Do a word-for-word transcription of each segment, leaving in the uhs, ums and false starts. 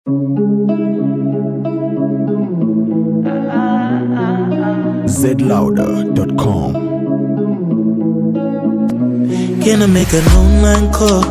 Z Louder dot com. Can I make an online call?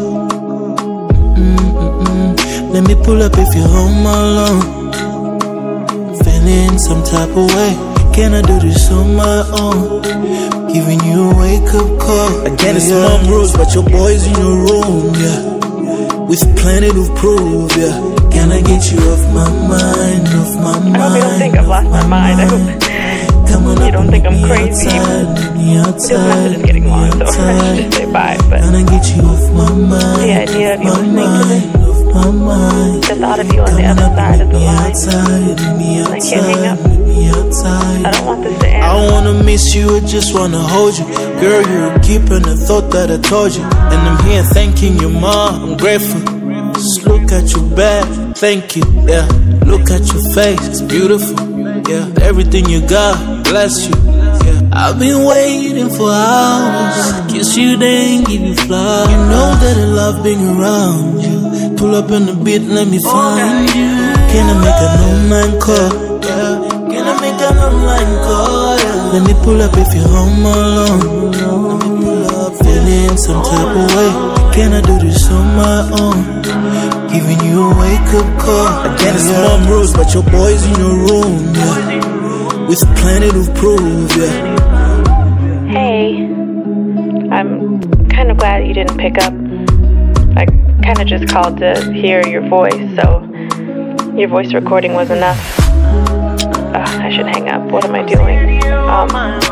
Mm-mm-mm. Let me pull up if you're home alone. Feeling some type of way. Can I do this on my own? Giving you a wake-up call. Again, it's yeah. Mom rules, but your boy's in your room, yeah. With plenty to prove, yeah. Can I get you off my mind, off my mind? I hope you don't think I've lost my mind. I hope you don't think I'm crazy. This message is getting long, so I should just say bye. But can I get you off my mind? The idea of you listening to this, the thought of you on the other side of the line, I can't hang up. I don't want this to end. I don't wanna miss you, I just wanna hold you. Girl, you're keeping the thought that I told you. And I'm here thanking you, Ma, I'm grateful. Just look at your back, thank you, yeah. Look at your face, it's beautiful, yeah. Everything you got, bless you, yeah. I've been waiting for hours. Kiss you, then give you flowers. You know that I love being around you. Pull up in the beat, let me find you. Can I make an online call? Yeah. Can I make an online call? Yeah. Let me pull up if you're home alone. Let me pull up, feeling some type of way. Can I do this on my own? Giving you a wake-up call. Again, it's yeah. Mom rules, but your boy's in your room, yeah. With plenty to prove, yeah. Hey, I'm kind of glad you didn't pick up. I kind of just called to hear your voice, so your voice recording was enough. Uh, I should hang up. What am I doing? Um,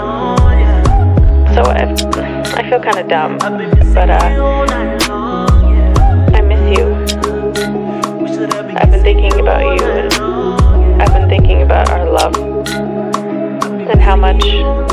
so I, I feel kind of dumb, but uh, I miss you. I've been thinking about you, and I've been thinking about our love and how much